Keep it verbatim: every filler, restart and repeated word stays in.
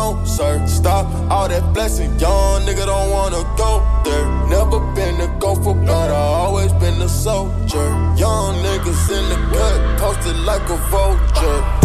no, sir. Stop all that blessing, young nigga don't wanna go there. Never been a gopher, but I always been a soldier. Young niggas in the cut, posted like a vulture.